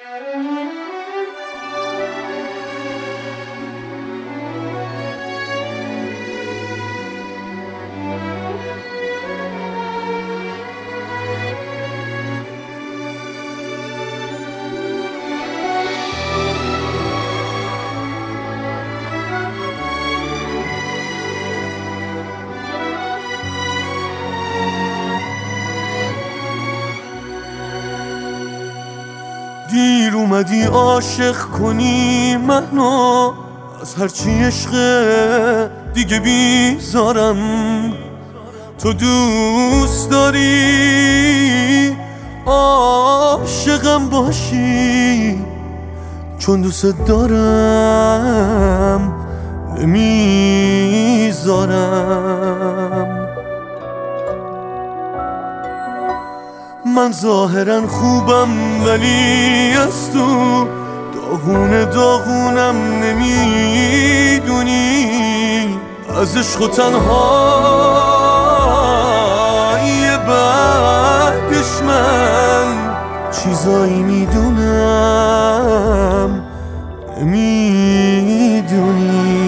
دیر اومدی عاشق کنی منو، از هرچی عشق دیگه بیزارم. تو دوست داری عاشقم باشی، چون دوست دارم نمیذارم. من ظاهرا خوبم ولی از تو داغونم نمیدونی. از عشق و تنهایی بعدش من چیزایی میدونم نمیدونی.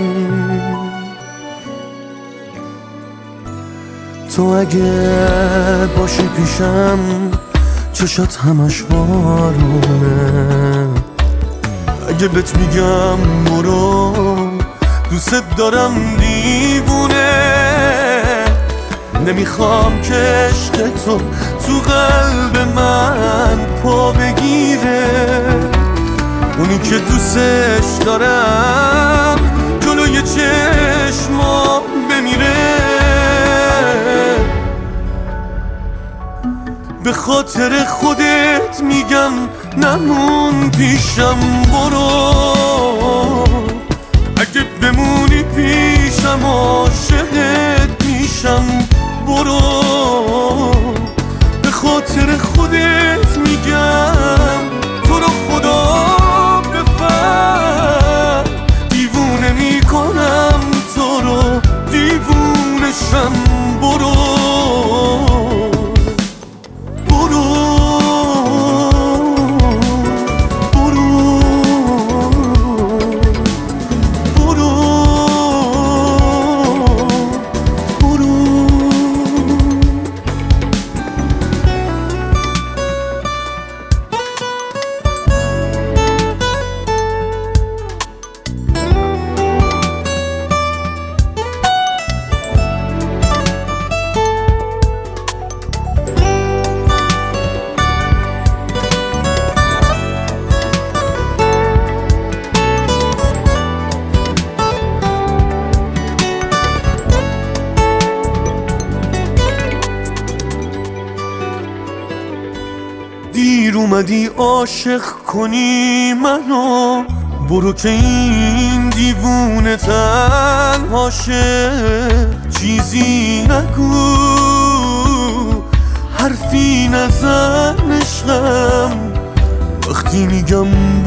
تو اگه باشی پیشم چشات همش بارونه. اگه بهت میگم برو دوست دارم دیوونه. نمیخوام که عشق تو قلب من پا بگیره. اونی که دوستش دارم جلوی چشمام بمیره. به خاطر خودت میگم نمون پیشم برو. اگه بمونی پیشم عاشقت میشم برو. به خاطر خودت میگم تو رو خدا بفهم. دیوونه میکنم تو رو دیوونشم برو. دیر اومدی عاشق کنی منو، برو که این دیوونه تنهاشه. چیزی نگو حرفی نزن عشقم. وقتی میگم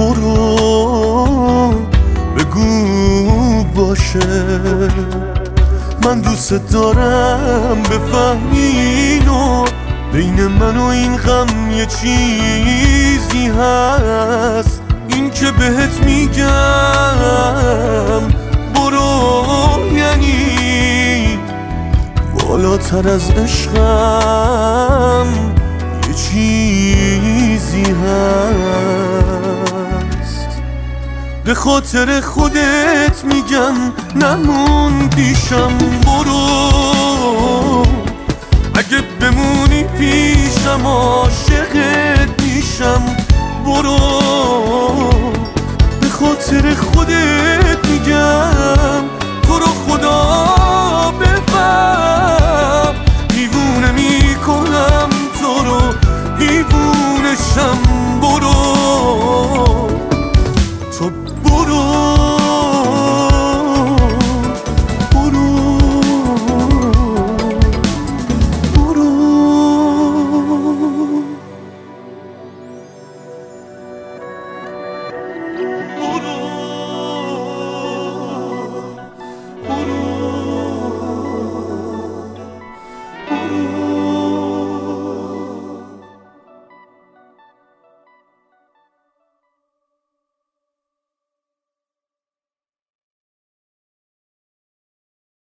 برو بگو باشه. من دوست دارم بفهمینو، بین من و این غم یه چیزی هست. این که بهت میگم برو یعنی بالاتر از عشقم یه چیزی هست. به خاطر خودت میگم نمون پیشم برو. اگه بمونی پیشم عاشقت میشم برو. به خاطر خودت